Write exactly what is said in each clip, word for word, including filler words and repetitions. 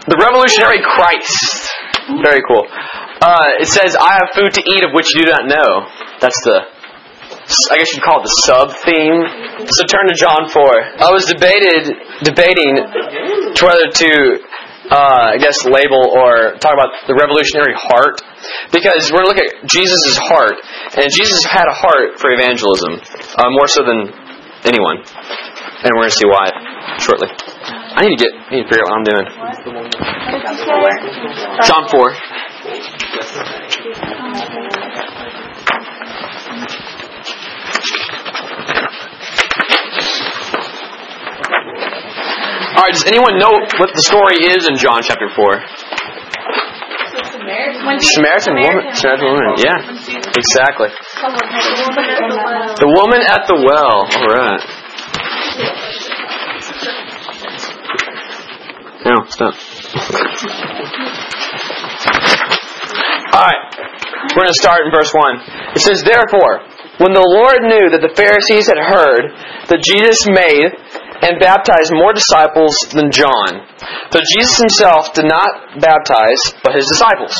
the revolutionary Christ. Very cool. Uh, it says, I have food to eat of which you do not know. That's the, I guess you'd call it the sub-theme. So turn to John four. I was debated, debating to whether to, uh, I guess, label or talk about the revolutionary heart. Because we're going to look at Jesus' heart. And Jesus had a heart for evangelism. Uh, more so than anyone. And we're going to see why shortly. I need to get, I need to figure out what I'm doing. John four. Alright, does anyone know what the story is in John chapter four? Samaritan woman. Samaritan woman, yeah. Exactly. The woman at the well. Alright. No, stop. Alright. We're going to start in verse one. It says, therefore, when the Lord knew that the Pharisees had heard that Jesus made and baptized more disciples than John, though Jesus himself did not baptize, but his disciples.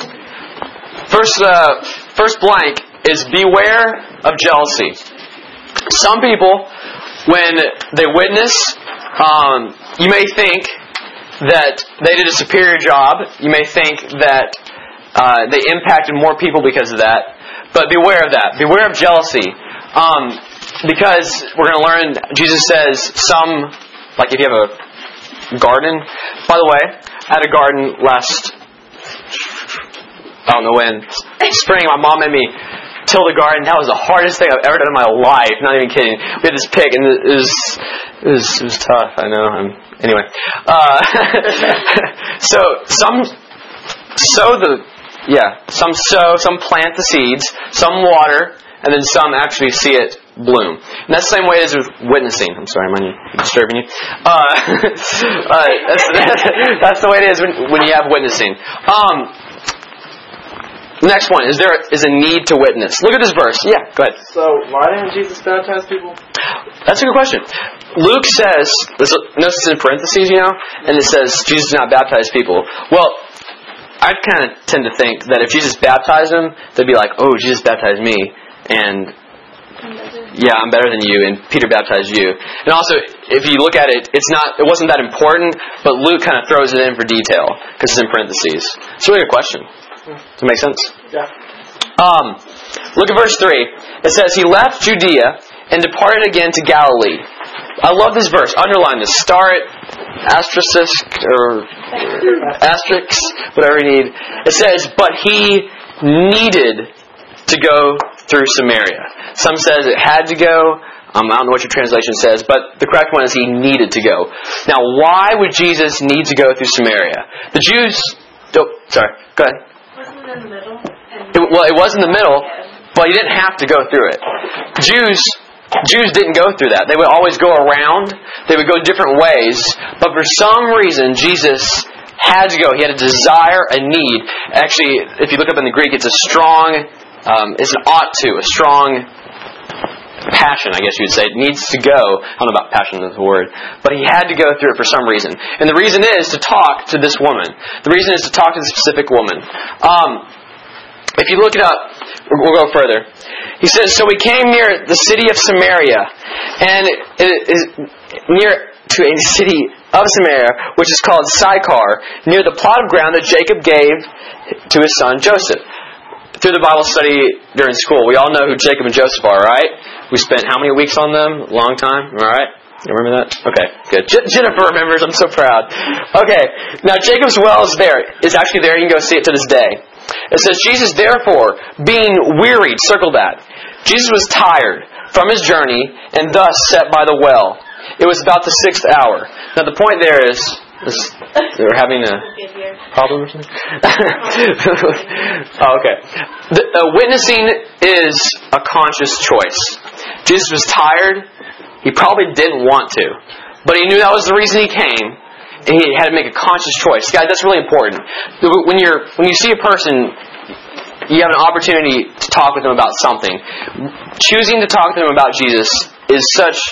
First, uh, first blank is beware of jealousy. Some people, when they witness, um, you may think that they did a superior job. You may think that uh, they impacted more people because of that. But beware of that. Beware of jealousy. Um, because we're going to learn, Jesus says some, like if you have a garden. By the way, I had a garden last, I don't know when, spring. My mom made me till the garden. That was the hardest thing I've ever done in my life. Not even kidding. We had this pig, and it was, it was, it was tough. I know. I'm, Anyway, uh, so some sow the, yeah, some sow, some plant the seeds, some water, and then some actually see it bloom. And that's the same way as with witnessing. I'm sorry, am I disturbing you? Uh, uh, that's, that's the way it is when, when you have witnessing. Um, next one, is there is a need to witness? Look at this verse. Yeah, go ahead. So, why didn't Jesus baptize people? That's a good question. Luke says, notice it's in parentheses, you know, and it says Jesus did not baptize people. Well, I kind of tend to think that if Jesus baptized them, they'd be like, oh, Jesus baptized me, and yeah, I'm better than you, and Peter baptized you. And also, if you look at it, it's not, it wasn't that important, but Luke kind of throws it in for detail, because it's in parentheses. It's a really good question. Does it make sense? Yeah. Um, look at verse three. It says, he left Judea and departed again to Galilee. I love this verse. Underline this. Star it, asterisk, or asterisk, whatever you need. It says, but he needed to go through Samaria. Some says it had to go. Um, I don't know what your translation says, but the correct one is he needed to go. Now, why would Jesus need to go through Samaria? The Jews... Oh, sorry. Go ahead. Wasn't it in the middle? It, well, it was in the middle, but he didn't have to go through it. Jews... Jews didn't go through that. They would always go around. They would go different ways. But for some reason, Jesus had to go. He had a desire, a need. Actually, if you look up in the Greek, it's a strong, um, it's an ought to, a strong passion, I guess you would say. It needs to go. I don't know about passion as a word. But he had to go through it for some reason. And the reason is to talk to this woman. The reason is to talk to this specific woman. Um, if you look it up, we'll go further. He says, so we came near the city of Samaria, and it is near to a city of Samaria, which is called Sychar, near the plot of ground that Jacob gave to his son Joseph. Through the Bible study during school, we all know who Jacob and Joseph are, right? We spent how many weeks on them? A long time, all right? You remember that? Okay, good. J- Jennifer remembers. I'm so proud. Okay, now Jacob's well is there. It's actually there. You can go see it to this day. It says, Jesus, therefore, being wearied, circle that. Jesus was tired from his journey and thus sat by the well. It was about the sixth hour. Now, the point there is, is they were having a problem or something? Oh, okay. The, uh, witnessing is a conscious choice. Jesus was tired. He probably didn't want to. But he knew that was the reason he came. And he had to make a conscious choice. Guys, that's really important. When you're when you see a person, you have an opportunity to talk with them about something. Choosing to talk to them about Jesus is such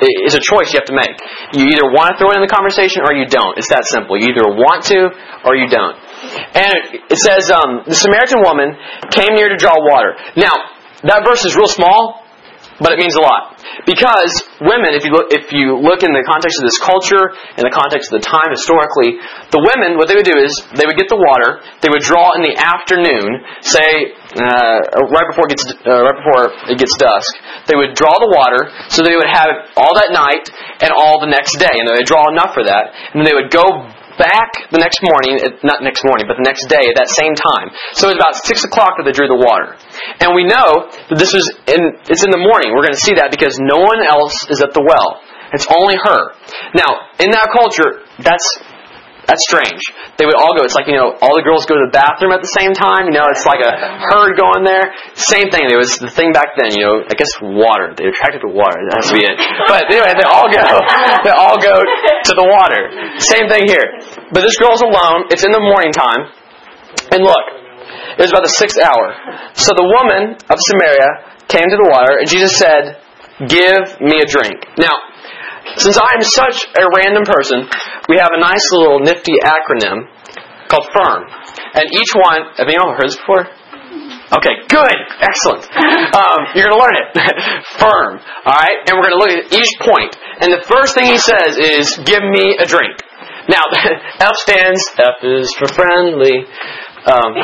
is a choice you have to make. You either want to throw it in the conversation or you don't. It's that simple. You either want to or you don't. And it says, um, the Samaritan woman came near to draw water. Now, that verse is real small, but it means a lot. Because women, if you look, if you look in the context of this culture, in the context of the time historically, the women, what they would do is, they would get the water, they would draw in the afternoon, say, uh, right before it gets, uh, right before it gets dusk. They would draw the water, so they would have it all that night and all the next day. And they would draw enough for that. And then they would go back the next morning, not next morning, but the next day at that same time. So it was about six o'clock that they drew the water. And we know that this was in, it's in the morning. We're going to see that because no one else is at the well. It's only her. Now, in that culture, that's that's strange. They would all go, it's like, you know, all the girls go to the bathroom at the same time. You know, it's like a herd going there. Same thing. It was the thing back then, you know, I guess water. They're attracted to water. That has to be it. But anyway, they all go, they all go to the water. Same thing here. But this girl's alone. It's in the morning time. And look, it was about the sixth hour. So the woman of Samaria came to the water, and Jesus said, "Give me a drink." Now, since I am such a random person, we have a nice little nifty acronym called FIRM. And each one, have you all heard this before? Okay, good, excellent. Um, you're going to learn it. FIRM, alright? And we're going to look at each point. And the first thing he says is, "Give me a drink." Now, F stands, F is for friendly. Um,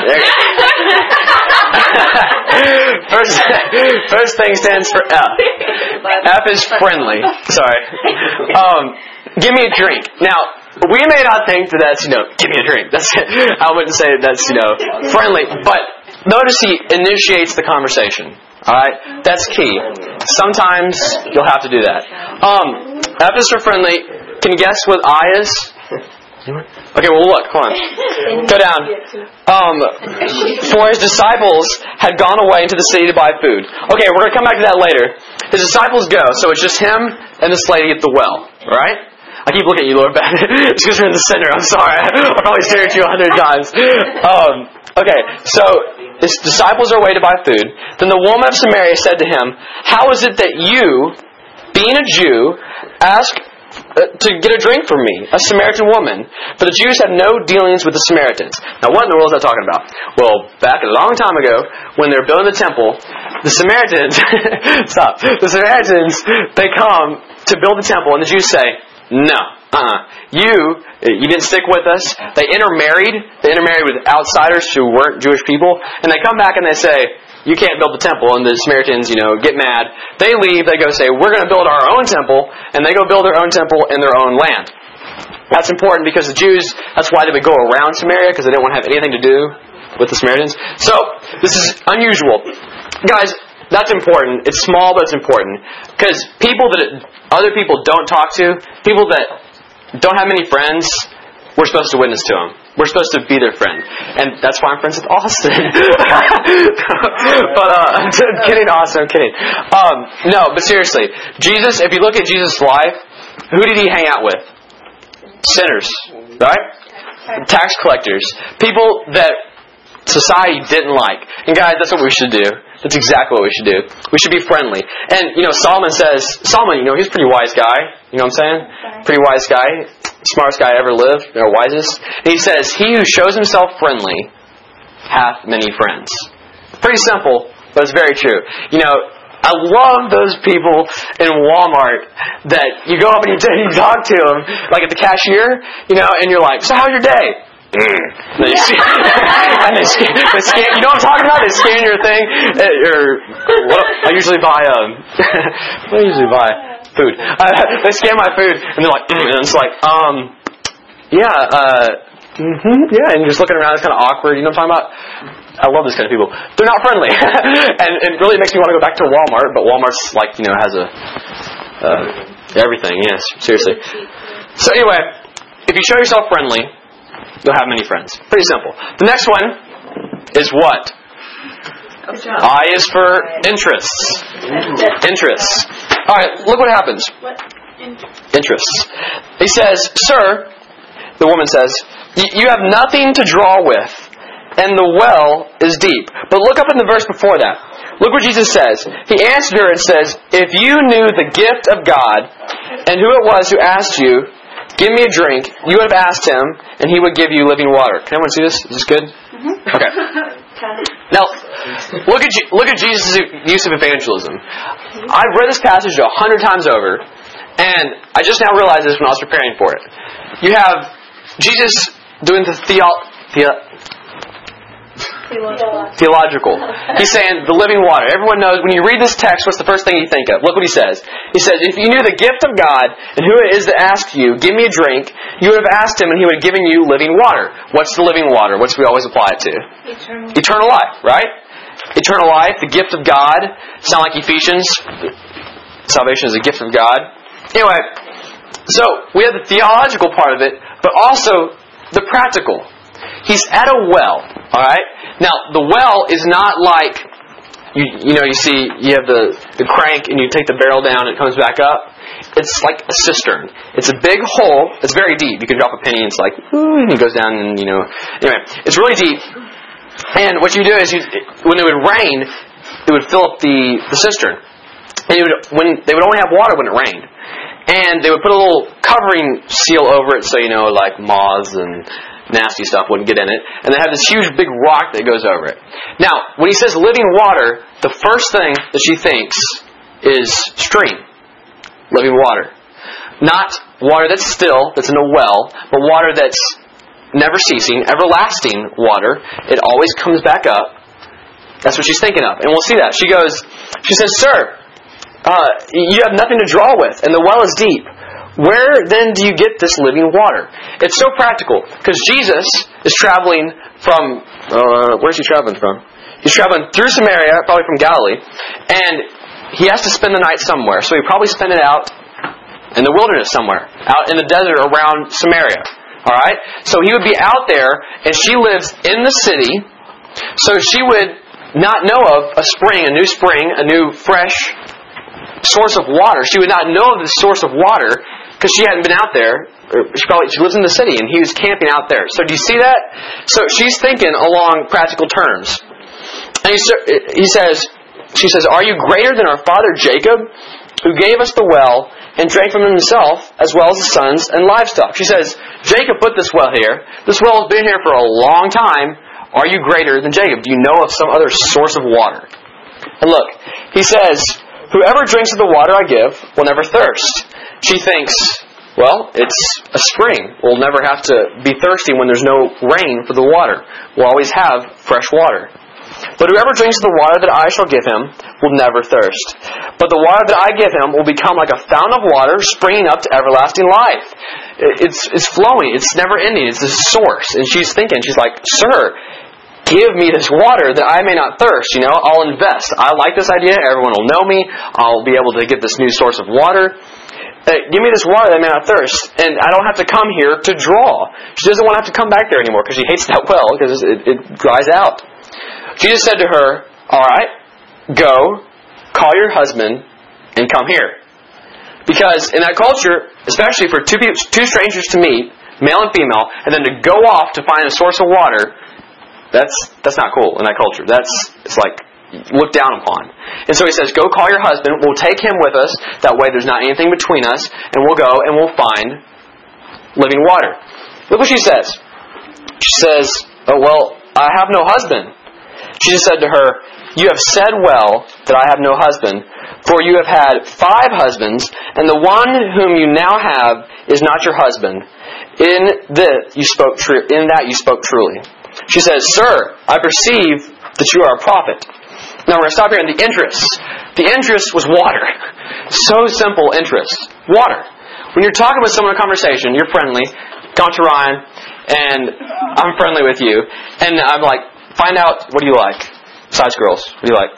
first, first thing stands for F. F is friendly. Sorry. Um, give me a drink. Now, we may not think that that's, you know, give me a drink. That's I wouldn't say that's, you know, friendly. But notice he initiates the conversation. Alright? That's key. Sometimes you'll have to do that. Um, F is for friendly. Can you guess what I is? Okay, well look, come on. Go down. Um, for his disciples had gone away into the city to buy food. Okay, we're going to come back to that later. His disciples go, so it's just him and this lady at the well, right? I keep looking at you, Lord Ben. It's because you're in the center, I'm sorry. I'll probably stare at you a hundred times. Um, okay, so his disciples are away to buy food. Then the woman of Samaria said to him, "How is it that you, being a Jew, ask to get a drink from me, a Samaritan woman? For the Jews have no dealings with the Samaritans." Now, what in the world is that talking about? Well, back a long time ago, when they were building the temple, the Samaritans, stop, the Samaritans, they come to build the temple, and the Jews say, "No, uh-uh, you, you didn't stick with us." They intermarried, they intermarried with outsiders who weren't Jewish people, and they come back and they say, "You can't build the temple," and the Samaritans, you know, get mad. They leave, they go say, "We're going to build our own temple," and they go build their own temple in their own land. That's important because the Jews, that's why they would go around Samaria, because they didn't want to have anything to do with the Samaritans. So, this is unusual. Guys, that's important. It's small, but it's important. Because people that other people don't talk to, people that don't have many friends, we're supposed to witness to them. We're supposed to be their friend. And that's why I'm friends with Austin. But, uh, I'm kidding, Austin, I'm kidding. Um, no, but seriously, Jesus, if you look at Jesus' life, who did he hang out with? Sinners, right? Tax collectors. People that society didn't like. And guys, that's what we should do. That's exactly what we should do. We should be friendly. And, you know, Solomon says, Solomon, you know, he's a pretty wise guy. You know what I'm saying? Pretty wise guy. Smartest guy ever lived. You know, wisest. And he says, "He who shows himself friendly hath many friends." Pretty simple, but it's very true. You know, I love those people in Walmart that you go up and you, t- you talk to them, like at the cashier, you know, and you're like, "So how's your day?" And they scan, and they scan, they scan, you know what I'm talking about? They scan your thing, or what, I usually buy um, I usually buy food. Uh, they scan my food, and they're like, mm, and it's like, um, yeah, uh, mm-hmm, yeah, and you're just looking around, it's kind of awkward. You know what I'm talking about? I love this kind of people. They're not friendly, and it really makes me want to go back to Walmart. But Walmart's like, you know, has a uh, everything. Yes, seriously. So anyway, if you show yourself friendly, you'll have many friends. Pretty simple. The next one is what? I is for interests. Interests. Alright, look what happens. Interests. He says, "Sir," the woman says, "you have nothing to draw with, and the well is deep. But look up in the verse before that. Look what Jesus says. He answered her and says, if you knew the gift of God, and who it was who asked you, give me a drink, you would have asked him, and he would give you living water. Can everyone see this? Is this good? Mm-hmm. Okay. Now, look at look at Jesus' use of evangelism. I've read this passage a hundred times over, and I just now realized this when I was preparing for it. You have Jesus doing the theo, theo Theological. Theological. He's saying the living water. Everyone knows when you read this text, what's the first thing you think of? Look what he says. He says, if you knew the gift of God and who it is that asked you, give me a drink, you would have asked him and he would have given you living water. What's the living water? What's we always apply it to? Eternal. Eternal life, right? Eternal life, the gift of God. Sound like Ephesians? Salvation is a gift of God. Anyway, so we have the theological part of it, but also the practical. He's at a well, alright? Now, the well is not like, you you know, you see, you have the, the crank and you take the barrel down and it comes back up. It's like a cistern. It's a big hole. It's very deep. You can drop a penny and it's like, ooh, and it goes down and, you know. Anyway, it's really deep. And what you do is, you, when it would rain, it would fill up the, the cistern. And it would, when they would only have water when it rained. And they would put a little covering seal over it so, you know, like moths and nasty stuff wouldn't get in it. And they have this huge big rock that goes over it. Now, when he says living water, the first thing that she thinks is stream. Living water. Not water that's still, that's in a well, but water that's never ceasing, everlasting water. It always comes back up. That's what she's thinking of. And we'll see that. She goes, she says, Sir, uh, you have nothing to draw with, and the well is deep. Where then do you get this living water? It's so practical, because Jesus is traveling from, uh, where's he traveling from? He's traveling through Samaria, probably from Galilee, and he has to spend the night somewhere, so he probably spent it out in the wilderness somewhere, out in the desert around Samaria. Alright? So he would be out there, and she lives in the city, so she would not know of a spring, a new spring, a new fresh source of water. She would not know of this source of water, because she hadn't been out there. She probably she lives in the city, and he was camping out there. So do you see that? So she's thinking along practical terms. And he, he says, she says, are you greater than our father Jacob, who gave us the well and drank from himself, as well as the sons and livestock? She says, Jacob put this well here. This well has been here for a long time. Are you greater than Jacob? Do you know of some other source of water? And look, he says, whoever drinks of the water I give will never thirst. She thinks, well, it's a spring. We'll never have to be thirsty when there's no rain for the water. We'll always have fresh water. But whoever drinks the water that I shall give him will never thirst. But the water that I give him will become like a fountain of water springing up to everlasting life. It's it's flowing. It's never ending. It's the source. And she's thinking, she's like, Sir, give me this water that I may not thirst. You know, I'll invest. I like this idea. Everyone will know me. I'll be able to get this new source of water. Uh, give me this water that I may not thirst, and I don't have to come here to draw. She doesn't want to have to come back there anymore because she hates that well because it, it dries out. Jesus said to her, all right, go, call your husband, and come here. Because in that culture, especially for two people, two strangers to meet, male and female, and then to go off to find a source of water, that's that's not cool in that culture. That's it's like looked down upon. And so he says, go call your husband, we'll take him with us, that way there's not anything between us, and we'll go and we'll find living water. Look what she says. She says, oh well, I have no husband. Jesus said to her, you have said well that I have no husband, for you have had five husbands, and the one whom you now have is not your husband. In this you spoke true. In that you spoke truly. She says, Sir, I perceive that you are a prophet. Now we're going to stop here in the interest. The interest was water. So simple interest. Water. When you're talking with someone in a conversation, you're friendly. Come to Ryan, and I'm friendly with you. And I'm like, find out, what do you like? Besides girls, what do you like?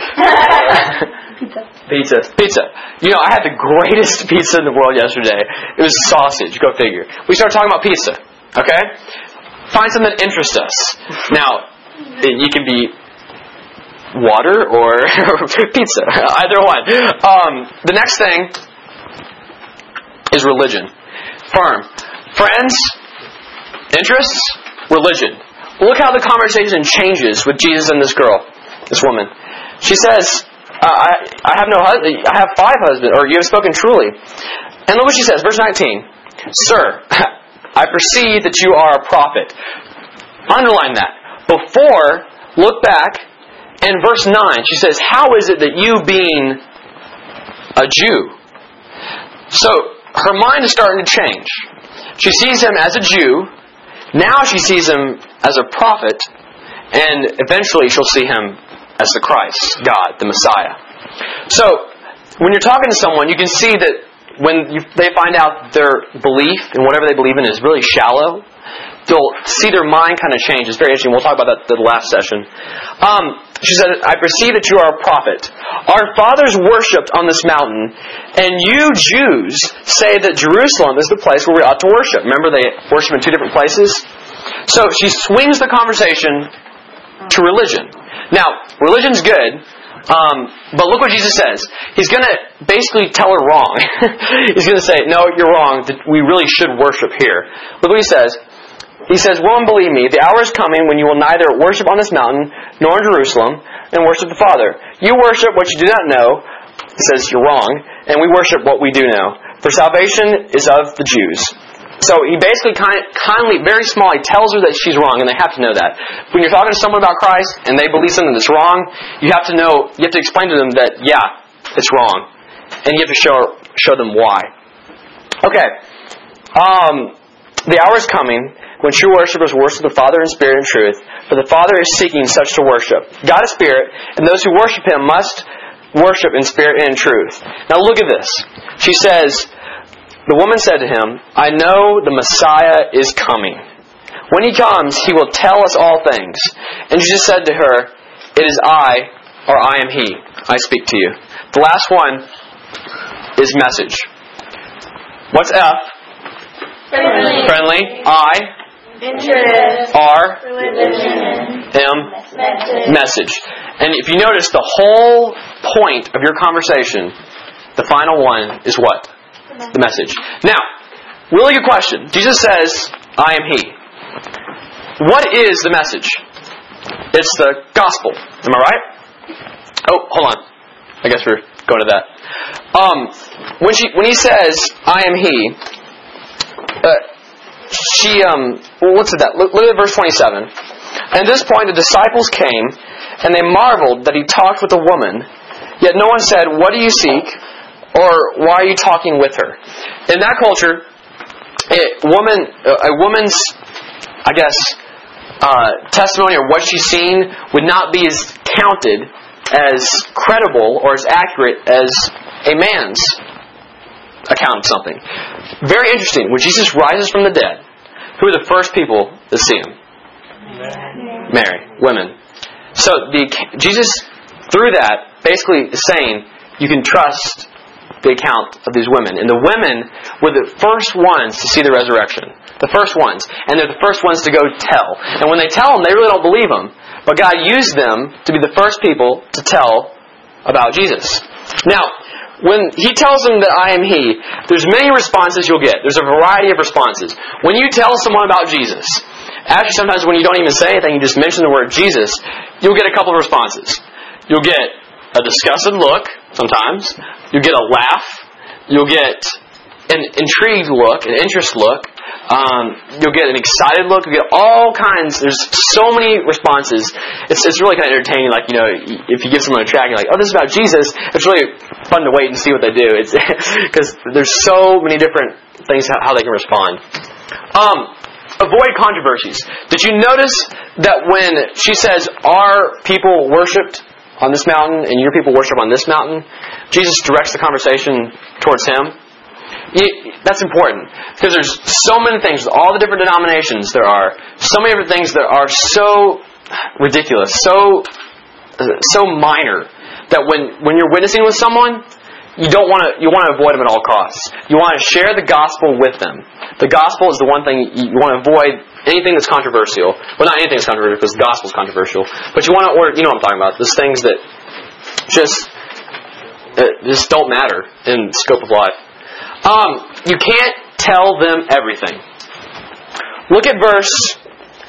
Pizza. Pizza. Pizza. You know, I had the greatest pizza in the world yesterday. It was sausage. Go figure. We started talking about pizza. Okay? Find something that interests us. Now, you can be water or pizza. Either one. Um, the next thing is religion. Firm. Friends, interests, religion. look how the conversation changes with Jesus and this girl, this woman. She says, uh, I, I have no husband, I have five husbands, or you have spoken truly. And look what she says, verse nineteen. Sir, I perceive that you are a prophet. Underline that. Before, look back, and verse nine, she says, how is it that you being a Jew? So, her mind is starting to change. She sees him as a Jew. Now she sees him as a prophet. And eventually she'll see him as the Christ, God, the Messiah. So, when you're talking to someone, you can see that when you, they find out their belief in whatever they believe in is really shallow, you'll see their mind kind of change. It's very interesting. We'll talk about that in the last session. Um, she said, I perceive that you are a prophet. Our fathers worshipped on this mountain, and you Jews say that Jerusalem is the place where we ought to worship. Remember, they worship in two different places? So she swings the conversation to religion. Now, religion's good, um, but look what Jesus says. He's going to basically tell her wrong. He's going to say, no, you're wrong. We really should worship here. Look what he says. He says, woman, believe me, the hour is coming when you will neither worship on this mountain nor in Jerusalem and worship the Father. You worship what you do not know. He says, you're wrong. And we worship what we do know. For salvation is of the Jews. So he basically kind, kindly, very small, he tells her that she's wrong, and they have to know that. When you're talking to someone about Christ and they believe something that's wrong, you have to know, you have to explain to them that, yeah, it's wrong. And you have to show show them why. Okay. Um, the hour is coming when true worshipers worship the Father in spirit and truth, for the Father is seeking such to worship. God is spirit, and those who worship Him must worship in spirit and in truth. Now look at this. She says, the woman said to him, I know the Messiah is coming. When He comes, He will tell us all things. And Jesus said to her, it is I, or I am He. I speak to you. The last one is message. What's F? Friendly. Friendly. I. Interest. R. Religion. M. Message. Message. And if you notice, the whole point of your conversation, the final one is what? The message. Now, really good question. Jesus says, I am He. What is the message? It's the gospel. Am I right? Oh, hold on. I guess we're going to that. Um, when she, when He says, I am He, uh, she, um, well, what's it that? Look, look at verse twenty-seven. And at this point, the disciples came, and they marveled that He talked with a woman. Yet no one said, what do you seek? Or why are you talking with her? In that culture, a woman, a woman's, I guess, uh, testimony or what she's seen would not be as counted as credible or as accurate as a man's account of something. Very interesting. When Jesus rises from the dead, who are the first people to see Him? Mary. Mary. Women. So the Jesus, through that, basically is saying you can trust the account of these women. And the women were the first ones to see the resurrection. The first ones. And they're the first ones to go tell. And when they tell them, they really don't believe them. But God used them to be the first people to tell about Jesus. Now, when He tells them that I am He, there's many responses you'll get. There's a variety of responses. When you tell someone about Jesus, actually sometimes when you don't even say anything, you just mention the word Jesus, you'll get a couple of responses. You'll get a disgusted look, sometimes. You'll get a laugh. You'll get an intrigued look, an interest look. Um, you'll get an excited look. You'll get all kinds. There's so many responses. It's it's really kind of entertaining. Like, you know, if you give someone a track, you're like, oh, this is about Jesus. It's really fun to wait and see what they do. It's because there's so many different things how, how they can respond. Um, avoid controversies. Did you notice that when she says, "Our people worshipped on this mountain, and your people worship on this mountain," Jesus directs the conversation towards Him? That's important, because there's so many things, all the different denominations there are, so many different things that are so ridiculous, so so minor, that when, when you're witnessing with someone, you don't want to you want to avoid them at all costs. You want to share the gospel with them. The gospel is the one thing you, you want to avoid. Anything that's controversial. Well, not anything that's controversial, because the gospel is controversial. But you want to, or you know what I'm talking about. Those things that just uh, just don't matter in the scope of life. Um, you can't tell them everything. Look at verse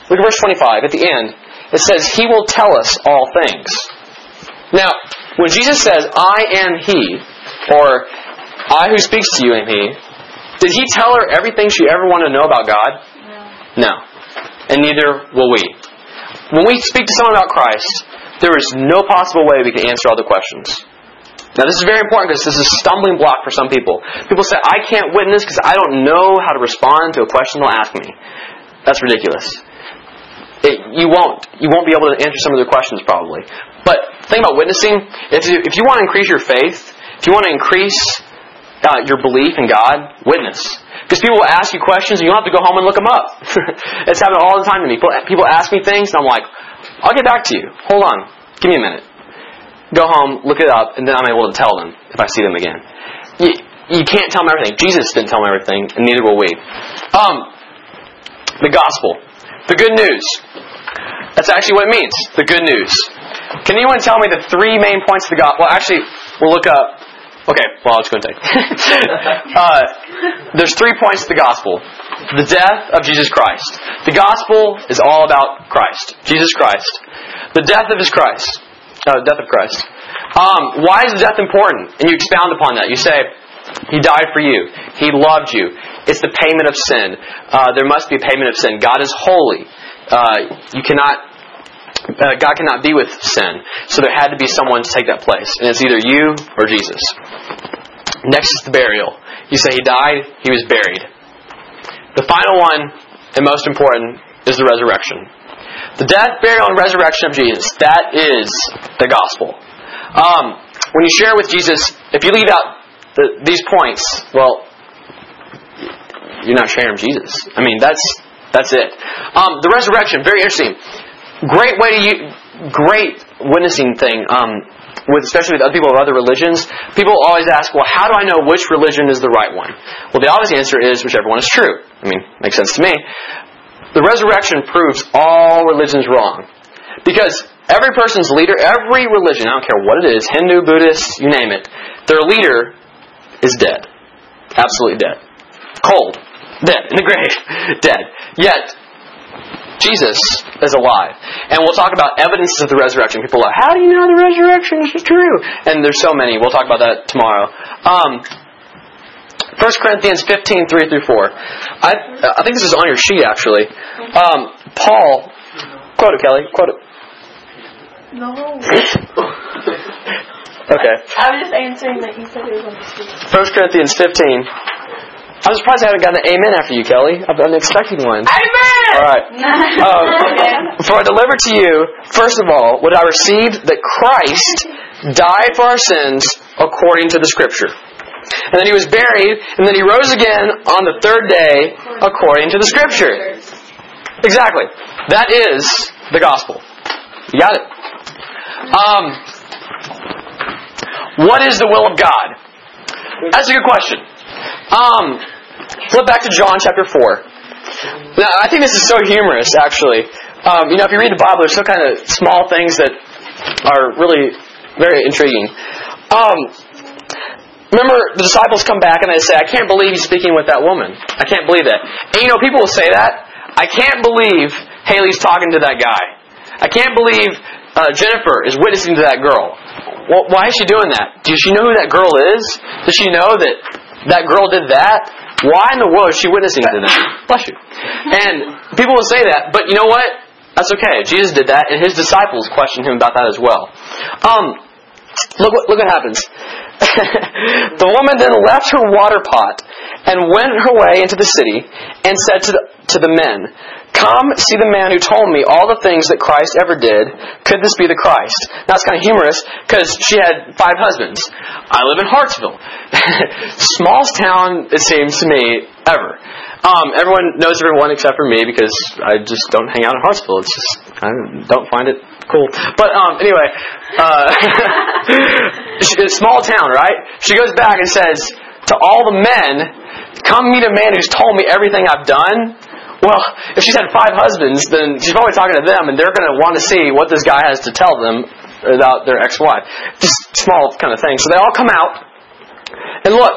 Look at verse twenty-five. At the end, it says, He will tell us all things. Now, when Jesus says, I am He, or I who speaks to you am He, did He tell her everything she ever wanted to know about God? No. No. And neither will we. When we speak to someone about Christ, there is no possible way we can answer all the questions. Now, this is very important because this is a stumbling block for some people. People say, I can't witness because I don't know how to respond to a question they'll ask me. That's ridiculous. It, you won't. You won't be able to answer some of their questions probably. But the thing about witnessing, if you, if you want to increase your faith, if you want to increase uh, your belief in God, witness. Because people will ask you questions and you don't have to go home and look them up. It's happened all the time to me. People, people ask me things and I'm like, I'll get back to you. Hold on. Give me a minute. Go home, look it up, and then I'm able to tell them if I see them again. You, you can't tell them everything. Jesus didn't tell them everything, and neither will we. Um, the gospel. The good news. That's actually what it means. The good news. Can anyone tell me the three main points of the gospel? Well, actually, we'll look up. Okay, well, I'll just go and take. uh, there's three points to the gospel. The death of Jesus Christ. The gospel is all about Christ. Jesus Christ. The death of His Christ. Uh, death of Christ. Um, why is the death important? And you expound upon that. You say, He died for you. He loved you. It's the payment of sin. Uh, there must be a payment of sin. God is holy. Uh, you cannot, uh, God cannot be with sin. So there had to be someone to take that place. And it's either you or Jesus. Next is the burial. You say He died, He was buried. The final one, and most important, is the resurrection. The death, burial, and resurrection of Jesus. That is the gospel. Um, when you share with Jesus, if you leave out the, these points, well, you're not sharing Jesus. I mean, that's that's it. Um, the resurrection, very interesting. Great way to use, great witnessing thing. Um, with especially with other people of other religions, people always ask, well, how do I know which religion is the right one? Well, the obvious answer is whichever one is true. I mean, makes sense to me. The resurrection proves all religions wrong. Because every person's leader, every religion, I don't care what it is, Hindu, Buddhist, you name it, their leader is dead. Absolutely dead. Cold. Dead. In the grave. Dead. Yet, Jesus is alive. And we'll talk about evidences of the resurrection. People are like, how do you know the resurrection is true? And there's so many. We'll talk about that tomorrow. Um... First Corinthians fifteen, three through four. I I think this is on your sheet, actually. Um, Paul, quote it, Kelly. Quote it. No. Okay. I was just answering that you said it was on the sheet. First Corinthians fifteen. I'm surprised I haven't gotten an amen after you, Kelly. I've been expecting one. Amen! All right. Um, For I delivered to you, first of all, what I received, that Christ died for our sins according to the Scripture. And then He was buried, and then He rose again on the third day according to the Scripture. Exactly. That is the gospel. You got it. Um, what is the will of God? That's a good question. Um, flip back to John chapter four. Now, I think this is so humorous, actually. Um, you know, if you read the Bible, there's some kind of small things that are really very intriguing. Um... Remember, the disciples come back and they say, I can't believe He's speaking with that woman. I can't believe that. And you know, people will say that. I can't believe Haley's talking to that guy. I can't believe uh, Jennifer is witnessing to that girl. Well, why is she doing that? Does she know who that girl is? Does she know that that girl did that? Why in the world is she witnessing to that? Bless you. And people will say that. But you know what? That's okay. Jesus did that, and His disciples questioned Him about that as well. Um, look what look what happens. The woman then left her water pot and went her way into the city and said to the, to the men, come see the man who told me all the things that Christ ever did. Could this be the Christ? Now it's kind of humorous because she had five husbands. I live in Hartsville. Smallest town, it seems to me, ever. Um, everyone knows everyone except for me because I just don't hang out in Hartsville. It's just, I don't find it cool. But um, anyway, uh, it's a small town, right? She goes back and says to all the men, come meet a man who's told me everything I've done. Well, if she's had five husbands, then she's probably talking to them, and they're going to want to see what this guy has to tell them about their ex-wife. Just small kind of thing. So they all come out, and look,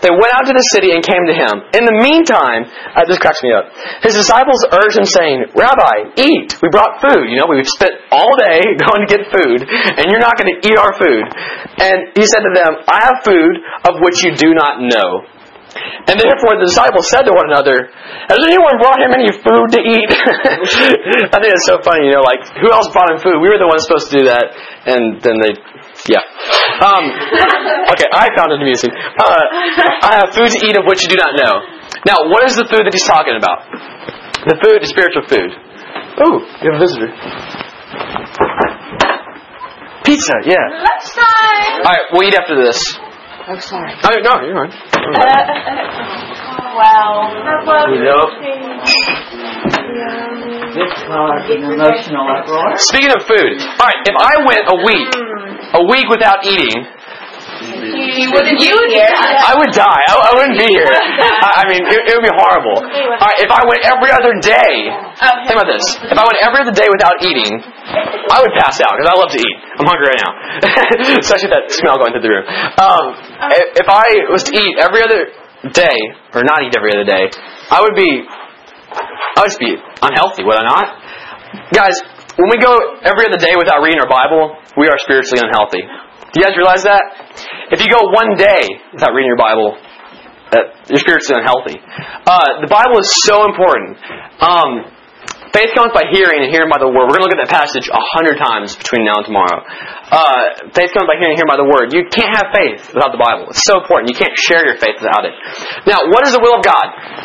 They went out to the city and came to him. In the meantime, uh, this cracks me up. His disciples urged him, saying, Rabbi, eat. We brought food. You know, we spent all day going to get food, and you're not going to eat our food. And he said to them, I have food of which you do not know. And therefore the disciples said to one another, has anyone brought him any food to eat? I think it's so funny, you know, like, who else brought him food? We were the ones supposed to do that. And then they, yeah. Um, okay, I found it amusing. Uh, I have food to eat of which you do not know. Now, what is the food that he's talking about? The food, the spiritual food. Ooh, you have a visitor. Pizza, yeah. Lunchtime! Alright, we'll eat after this. I'm sorry. Oh, no, you're fine. Wow. Nope. This caused an emotional uproar. Speaking of food, alright, if I went a week, a week without eating, You wouldn't you would here. I would die. I, I wouldn't be here. I, I mean, it, it would be horrible. Alright, if I went every other day, think about this. If I went every other day without eating, I would pass out because I love to eat. I'm hungry right now. Especially that smell going through the room. Um, if I was to eat every other day, or not eat every other day, I would be, I would just be unhealthy, would I not? Guys, when we go every other day without reading our Bible, we are spiritually unhealthy. Do you guys realize that? If you go one day without reading your Bible, uh, you're spiritually unhealthy. Uh, the Bible is so important. Um, faith comes by hearing, and hearing by the Word. We're going to look at that passage a hundred times between now and tomorrow. Uh, faith comes by hearing, and hearing by the Word. You can't have faith without the Bible. It's so important. You can't share your faith without it. Now, what is the will of God?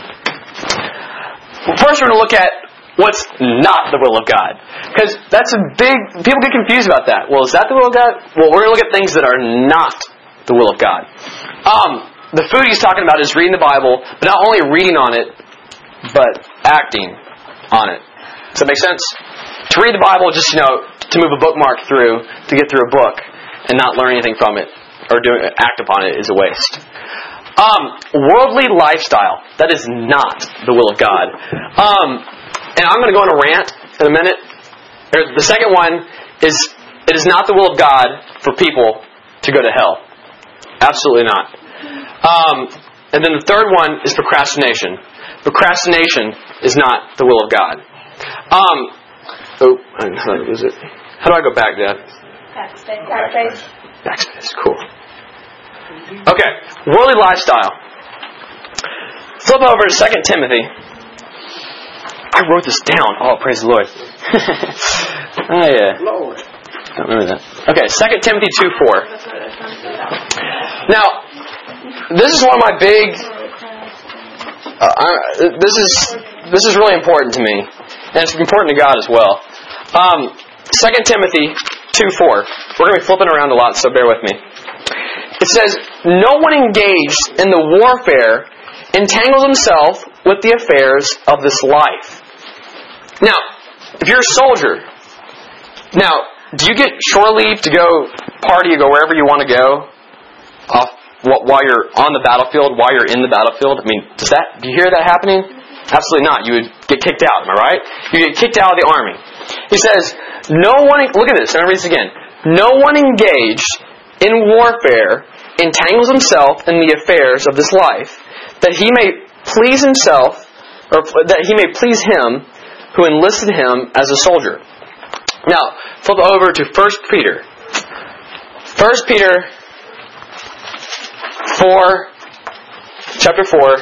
Well, first, we're going to look at what's not the will of God. Because that's a big... People get confused about that. Well, is that the will of God? Well, we're going to look at things that are not the will of God. Um, the food he's talking about is reading the Bible, but not only reading on it, but acting on it. Does that make sense? To read the Bible, just, you know, to move a bookmark through, to get through a book, and not learn anything from it, or do act upon it, is a waste. Um, worldly lifestyle. That is not the will of God. Um... And I'm going to go on a rant in a minute. The second one is, it is not the will of God for people to go to hell. Absolutely not. Um, and then the third one is procrastination. Procrastination is not the will of God. Um, oh, how do I lose it? How do I go back, Dad? Backspace. Backspace. Backspace, cool. Okay, worldly lifestyle. Flip over to Second Timothy. I wrote this down. Oh, praise the Lord. Oh, yeah. Lord. I don't remember that. Okay, Second Timothy two four. Now, this is one of my big... Uh, I, this is this is really important to me. And it's important to God as well. Um, Second Timothy two four. We're going to be flipping around a lot, so bear with me. It says, no one engaged in the warfare entangles himself with the affairs of this life. Now, if you're a soldier, now, do you get shore leave to go party or go wherever you want to go off, while you're on the battlefield, while you're in the battlefield? I mean, does that, do you hear that happening? Absolutely not. You would get kicked out, am I right? You get kicked out of the army. He says, no one, look at this, and I'll read this again. No one engaged in warfare entangles himself in the affairs of this life, that he may please himself, or that he may please him who enlisted him as a soldier. Now, flip over to First Peter. First Peter four, chapter four,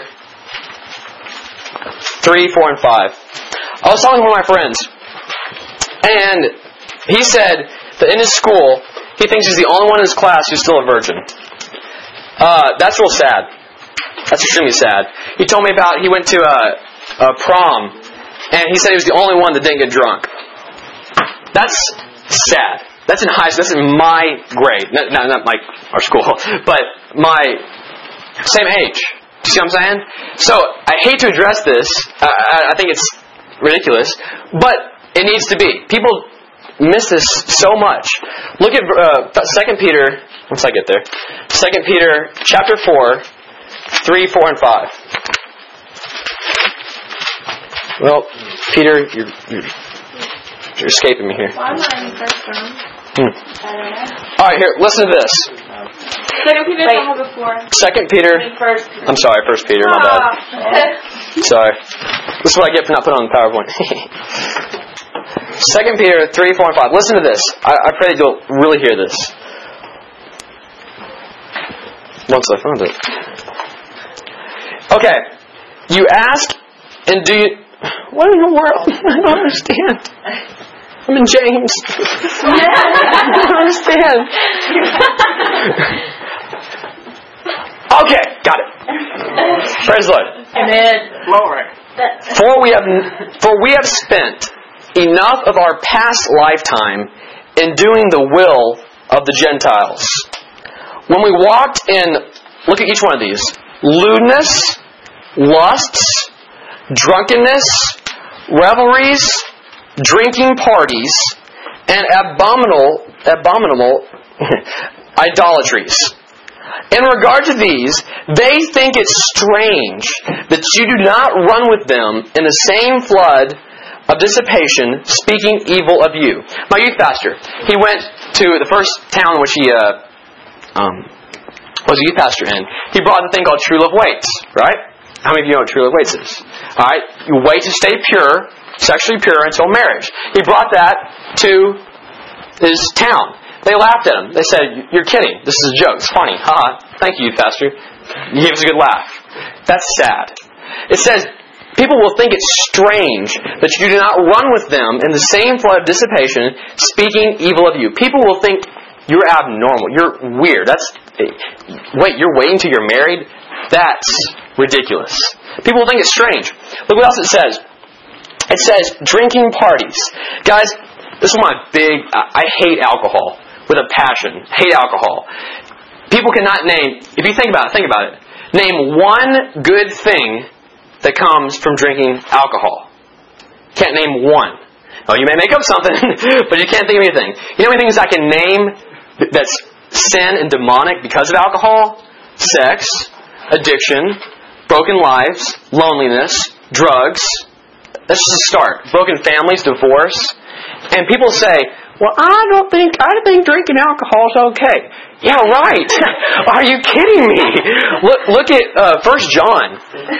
three, four, and five. I was talking to one of my friends, and he said that in his school, he thinks he's the only one in his class who's still a virgin. Uh, that's real sad. That's extremely sad. He told me about, he went to a, a prom, and he said he was the only one that didn't get drunk. That's sad. That's in high school. That's in my grade. Not, not, not my, our school, but my same age. Do you see what I'm saying? So, I hate to address this. Uh, I, I think it's ridiculous. But it needs to be. People miss this so much. Look at uh, Second Peter. Once I get there. Second Peter chapter four, three, four, and five. Well, Peter, you're, you're, you're escaping me here. Why am I in the first round? Hmm. Alright, here, listen to this. Second Peter don't have before. Second Peter. First. I'm sorry, First Peter. My bad. Sorry. This is what I get for not putting on the PowerPoint. Second Peter three, four, and five. Listen to this. I, I pray that you'll really hear this. Once I found it. Okay. You ask, and do you... What in the world? I don't understand. I'm in James. I don't understand. Okay, got it. Praise the Lord. Amen. Glory. For we have, for we have spent enough of our past lifetime in doing the will of the Gentiles. When we walked in, look at each one of these: lewdness, lusts, drunkenness, revelries, drinking parties, and abominable, abominable idolatries. In regard to these, they think it strange that you do not run with them in the same flood of dissipation, speaking evil of you. My youth pastor, he went to the first town in which he uh, um, was a youth pastor in. He brought the thing called True Love Waits, right? How many of you know what True Love Waits is? All right, you wait to stay pure, sexually pure until marriage. He brought that to his town. They laughed at him. They said, "You're kidding. This is a joke. It's funny. Haha. Thank you, youth pastor. You gave us a good laugh." That's sad. It says, people will think it's strange that you do not run with them in the same flood of dissipation, speaking evil of you. People will think you're abnormal. You're weird. That's wait, you're waiting till you're married? That's ridiculous. People will think it's strange. Look what else it says. It says drinking parties. Guys, this is my big... I hate alcohol with a passion. Hate alcohol. People cannot name... If you think about it, think about it. Name one good thing that comes from drinking alcohol. Can't name one. Oh, you may make up something, but you can't think of anything. You know how many things I can name that's sin and demonic because of alcohol? Sex, addiction, broken lives, loneliness, drugs. That's just a start. Broken families, divorce. And people say, "Well, I don't think, I think drinking alcohol is okay." Yeah, right. Are you kidding me? Look, look at uh, First John.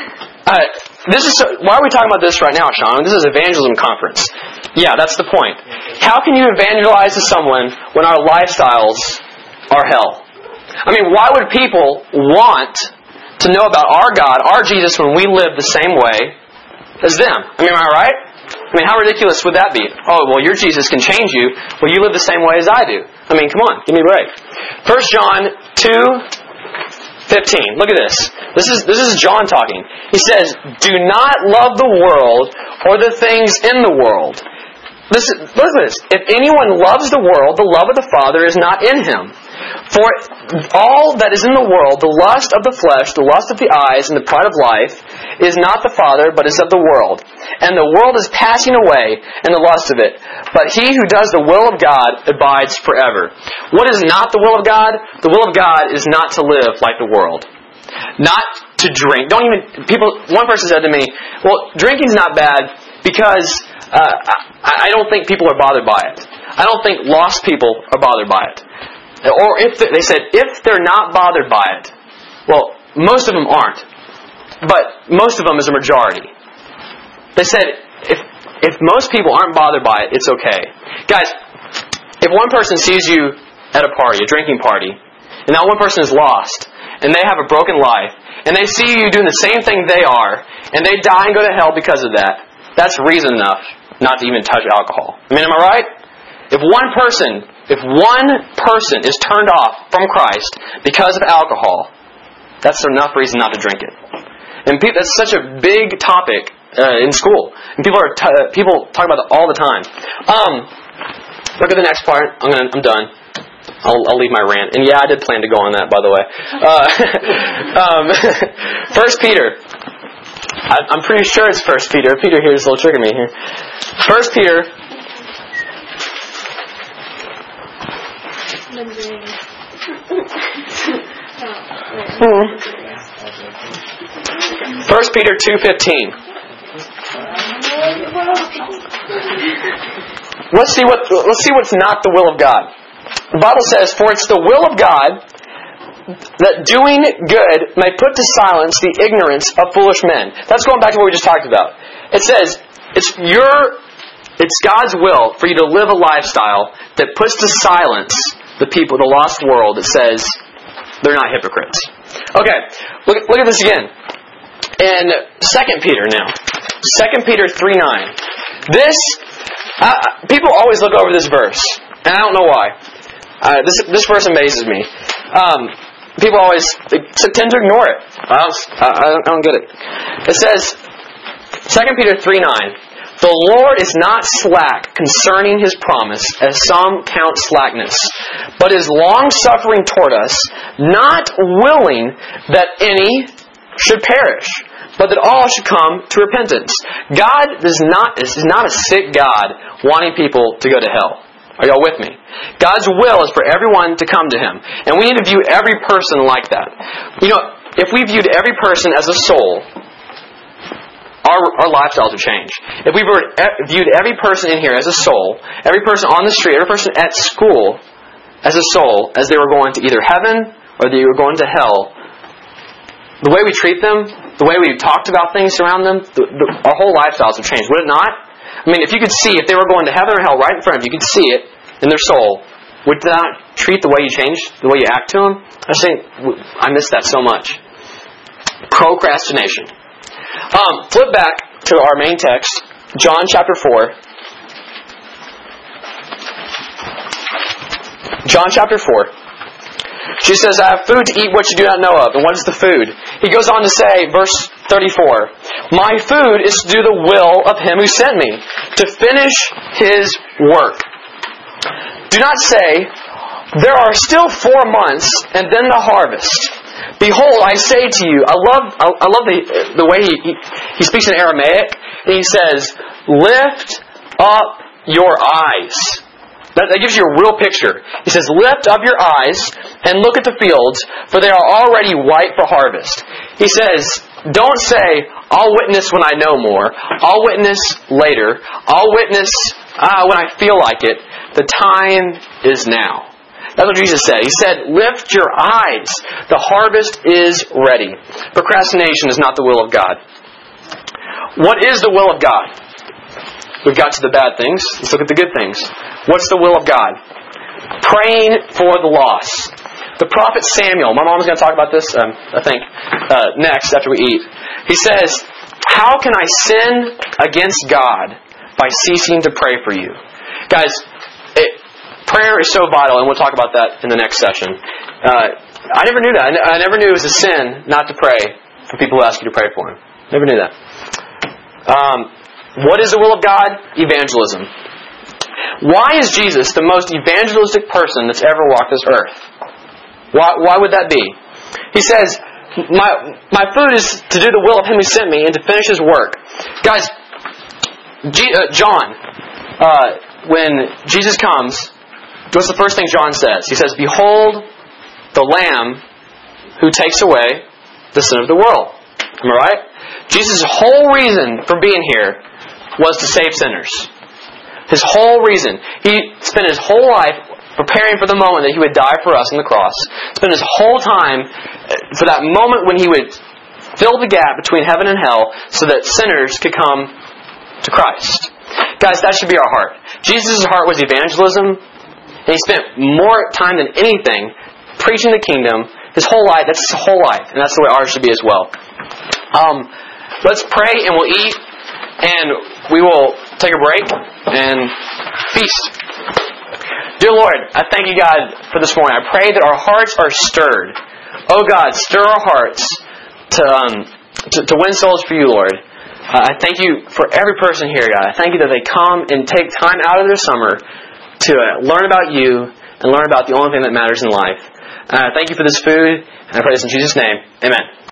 Uh, this is so, why are we talking about this right now, Sean? This is evangelism conference. Yeah, that's the point. How can you evangelize to someone when our lifestyles are hell? I mean, why would people want to know about our God, our Jesus, when we live the same way as them? I mean, am I right? I mean, how ridiculous would that be? Oh, well, your Jesus can change you. Well, you live the same way as I do. I mean, come on, give me a break. First John two fifteen. Look at this. This is this is John talking. He says, "Do not love the world or the things in the world." Listen, look at this. If anyone loves the world, the love of the Father is not in him. For all that is in the world, the lust of the flesh, the lust of the eyes, and the pride of life, is not the Father, but is of the world. And the world is passing away, and the lust of it. But he who does the will of God abides forever. What is not the will of God? The will of God is not to live like the world. Not to drink. Don't even... People. One person said to me, "Well, drinking's not bad because uh, I, I don't think people are bothered by it. I don't think lost people are bothered by it." Or if they, they said, if they're not bothered by it, well, most of them aren't. But most of them is a majority. They said, if if most people aren't bothered by it, it's okay. Guys, if one person sees you at a party, a drinking party, and that one person is lost, and they have a broken life, and they see you doing the same thing they are, and they die and go to hell because of that, that's reason enough not to even touch alcohol. I mean, am I right? If one person... If one person is turned off from Christ because of alcohol, that's enough reason not to drink it. And pe- that's such a big topic uh, in school, and people are t- uh, people talk about it all the time. Um, look at the next part. I'm gonna. I'm done. I'll, I'll leave my rant. And yeah, I did plan to go on that, by the way. Uh, um, First Peter. I, I'm pretty sure it's First Peter. Peter here is a little tricking me here. First Peter. First Peter two fifteen. Let's see what let's see what's not the will of God. The Bible says, "For it's the will of God that doing good may put to silence the ignorance of foolish men. That's going back to what we just talked about. It says, it's your, it's God's will for you to live a lifestyle that puts to silence the people, the lost world that says they're not hypocrites. Okay, look, look at this again. In Second Peter now. Second Peter three nine. This, uh, people always look over this verse, and I don't know why. Uh, this this verse amazes me. Um, people always tend to ignore it. I don't, I don't, I don't get it. It says, Second Peter three nine, the Lord is not slack concerning His promise, as some count slackness, but is long-suffering toward us, not willing that any should perish, but that all should come to repentance. God does not, is not a sick God wanting people to go to hell. Are y'all with me? God's will is for everyone to come to Him. And we need to view every person like that. You know, if we viewed every person as a soul, our, our lifestyles would change. If we were, viewed every person in here as a soul, every person on the street, every person at school as a soul, as they were going to either heaven or they were going to hell, the way we treat them, the way we talked about things around them, the, the, our whole lifestyles would change. Would it not? I mean, if you could see, if they were going to heaven or hell right in front of you, you could see it in their soul, would that treat the way you change, the way you act to them? I think I miss that so much. Procrastination. Um, flip back to our main text, John chapter four. John chapter four. She says, I have food to eat which you do not know of. And what is the food? He goes on to say, verse thirty-four, my food is to do the will of Him who sent me, to finish His work. Do not say, there are still four months, and then the harvest. Behold, I say to you, I love I, I love the, the way he, he, he speaks in Aramaic, and he says, lift up your eyes. That, that gives you a real picture. He says, lift up your eyes and look at the fields, for they are already white for harvest. He says, don't say, I'll witness when I know more. I'll witness later. I'll witness uh, when I feel like it. The time is now. That's what Jesus said. He said, lift your eyes. The harvest is ready. Procrastination is not the will of God. What is the will of God? We've got to the bad things. Let's look at the good things. What's the will of God? Praying for the lost. The prophet Samuel, my mom's going to talk about this, um, I think, uh, next after we eat. He says, how can I sin against God by ceasing to pray for you? Guys, it, prayer is so vital, and we'll talk about that in the next session. Uh, I never knew that. I, n- I never knew it was a sin not to pray for people who ask you to pray for them. Never knew that. Um, what is the will of God? Evangelism. Why is Jesus the most evangelistic person that's ever walked this earth? Why, why would that be? He says, my, my food is to do the will of Him who sent me and to finish His work. Guys, G, uh, John, uh, when Jesus comes, what's the first thing John says? He says, behold the Lamb who takes away the sin of the world. Am I right? Jesus' whole reason for being here was to save sinners. His whole reason. He spent His whole life preparing for the moment that He would die for us on the cross. Spent His whole time for that moment when He would fill the gap between heaven and hell so that sinners could come to Christ. Guys, that should be our heart. Jesus' heart was evangelism, and He spent more time than anything preaching the kingdom. His whole life, that's His whole life, and that's the way ours should be as well. Um, let's pray and we'll eat, and we will take a break and feast. Dear Lord, I thank You, God, for this morning. I pray that our hearts are stirred. Oh God, stir our hearts to um, to, to win souls for You, Lord. Uh, I thank You for every person here, God. I thank You that they come and take time out of their summer to uh, learn about You and learn about the only thing that matters in life. Uh, thank You for this food, and I pray this in Jesus' name. Amen.